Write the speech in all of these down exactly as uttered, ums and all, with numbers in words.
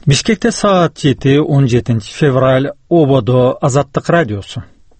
Бишкекте саат жети он жетинчи февраль. Ободо Азаттык радиосу.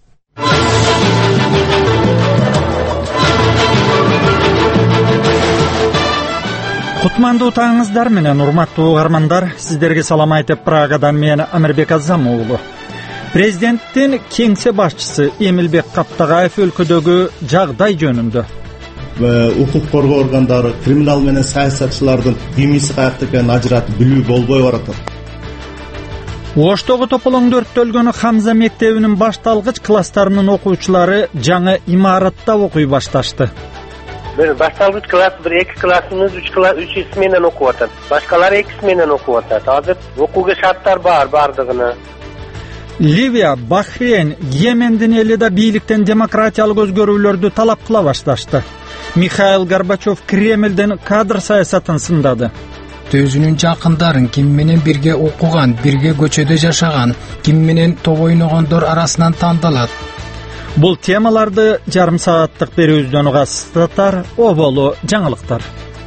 Кутмандуу таңыңыздар менен урматтуу угармандар, сиздерге салам айтып Прагадан мен Амирбек Азам уулу. Президенттин кеңсе башчысы Эмилбек Каптагаев өлкөдөгү жагдай жөнүндө укук коргоо органдары криминал менен саясатчылардын демиси каякта экенин ажыратып билүү болбой баратат. Оштогу тополоңдо өрттөлгөн Хамза мектебинин башталгыч класстарынын окуучулары жаңы имаратта окуй башташты. Бир башталгыч класс, бир эки классыбыз үч класс үч сменен окуп атат. Башкалары эки сменен окуп атат. Азыр окууга шарттар бар бардыгына. Ливия, Бахрейн, Йемендин эли да бийликтен демократиялык өзгөрүүлөрдү талап кыла башташты. Михаил Горбачев Кремлден кадр саясатын сындады. Өзүнүн жакындарын, ким менен бирге окуган, бирге көчөдө жашаган, ким менен топ ойногондор арасынан тандалат. Бул темаларды жарым сааттык берүүбүздөн угасыздар. Оболу жаңылыктар.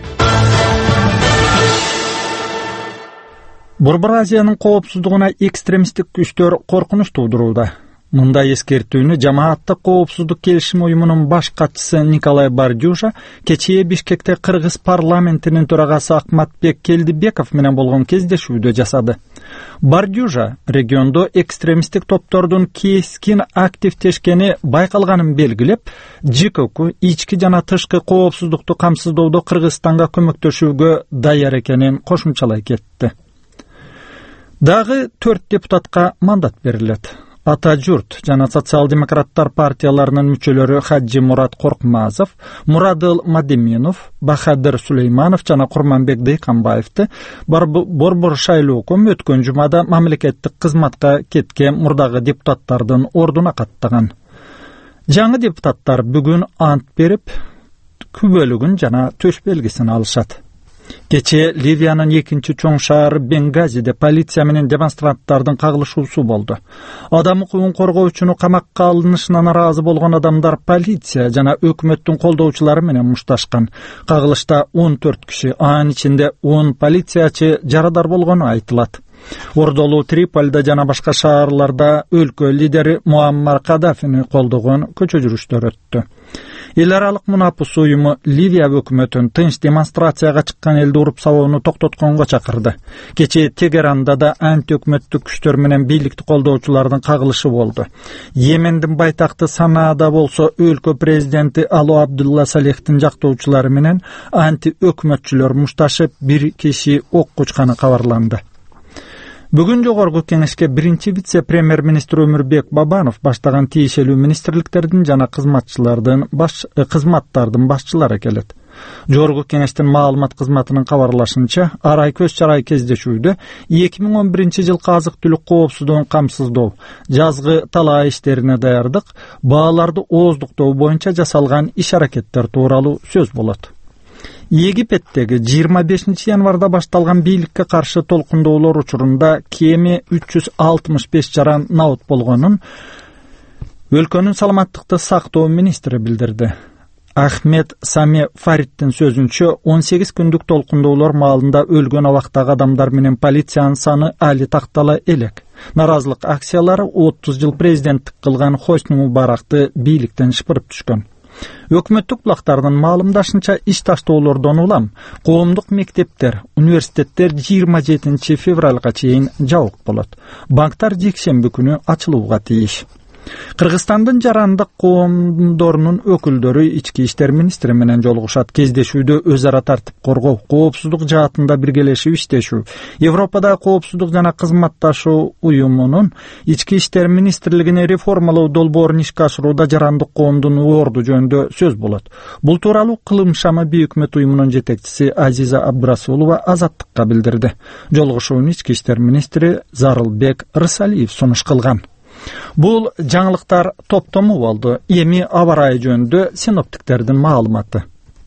Борбор Азиянын коопсуздугуна экстремисттик күчтөр коркунуч туудурууда. Мындай эскертүүнү жамааттык коопсуздук келишим уюмунун баш катчысы Николай Бардюжа кечээ Бишкекте Кыргыз парламентинин төрагасы Акматбек Келдибеков менен болгон кездешүүдө жасады. Бардюжа региондо экстремисттик топтордун кескин активдешкени байкалганын белгилеп, ЖКК ички жана тышкы коопсуздукту камсыздоодо Кыргызстанга көмөктөшүүгө даяр экенин кошумчалай кетти. Дагы төрт депутатка мандат берилет. Ата журт жана социал-демократтар партияларынын мүчөлөрү Хаджи Мурат Коркмазов, Мурадыл Мадеминов, Бахадыр Сулейманов жана Курманбек Дейканбаевди борбор шайлооком өткөн жумада мамлекеттик кызматка кеткен мурдагы депутаттардын ордуна каттаган. Жаңы депутаттар бүгүн ант берип, күбөлүгүн жана төш белгисин алышат. Кечээ Ливиянын экинчи чоң шаары Бенгазиде полиция менен демонстранттардын кагылышуусу болду. Адам укугун коргоочуну камакка алынышына наразы болгон адамдар полиция жана өкмөттүн колдоочулары менен мушташкан. Кагылышта он төрт киши, анын ичинде он полициячы жарадар болгону айтылат. Ордолуу Триполда жана башка шаарларда өлкө лидери Муаммар Кадафини колдогон көчө жүрүштөр өттү. Эл аралык мунапус уюму Ливия өкмөтүн тынч демонстрацияга чыккан элди уруп сабоону токтотконго чакырды. Кечээ Тегеранда да анти өкмөттүк күчтөр менен бийликти колдоочулардын кагылышы болду. Йемендин байтакты Санаада болсо өлкө президенти Ало Абдулла Салехтин жактоочулары менен анти өкмөтчүлөр мушташып бир киши ок кучканы кабарланды. Бүгүн жогорку кеңешке биринчи вице-премьер-министр Өмүрбек Бабанов баштаган тиешелүү министрликтердин жана кызматчылардын баш кызматтардын башчылары келет. Жогорку кеңештин маалымат кызматынын кабарлашынча, арай көз чарай кездешүүдө эки миң он биринчи жылкы азык-түлүк коопсуздугун камсыздоо, жазгы талаа иштерине даярдык, бааларды ооздуктоо боюнча жасалган иш-аракеттер тууралуу сөз болот. Египеттеги жыйырма бешинчи январда башталган бийликке каршы толкундоолор учурунда кеми үч жүз алтымыш беш жаран наут болгонун өлкөнүн саламаттыкты сактоо министри билдирди. Ахмед Саме Фаридтин сөзүнчө, он сегиз күндүк толкундоолор маалында өлгөн абактагы адамдар менен полициянын саны али тактала элек. Наразылык акциялары отуз жыл президенттик кылган Хосни Мубаракты бийликтен шыпырып түшкөн. Өкмөттүк булактардын маалымдашынча иш таштоолордон улам коомдук мектептер, университеттер жыйырма жетинчи февралга чейин жабык болот. Банктар жекшемби күнү ачылууга тийиш. Кыргызстандын жарандык коомдорунун өкүлдөрү ички иштер министри менен жолугушат. Кездешүүдө өз ара тартип коргоо, коопсуздук жаатында биргелешип иштешүү, Европада коопсуздук жана кызматташуу уюмунун ички иштер министрлигине реформалоо долбоорун ишке ашырууда жарандык коомдун орду жөнүндө сөз болот. Бул тууралуу Кылым шамы бейөкмөт уюмунун жетекчиси Азиза Абдрасулова Азаттыкка билдирди. Жолугушууну ички иштер министри Зарылбек Рысалиев сунуш кылган. Бул жаңылыктар топтому болду. Эми аба ырайы жөнүндө синоптиктердин маалыматы.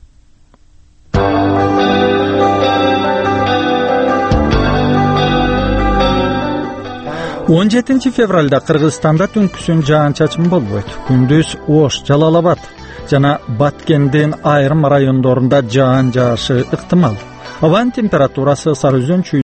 он жетинчи февралда Кыргызстанда түнкүсүн жаан-чачын болбойт. Күндүз Ош, Жалалабад жана Баткендин айрым райондорунда жаан жаашы ыктымал. Абанын температурасы Сары Өзөн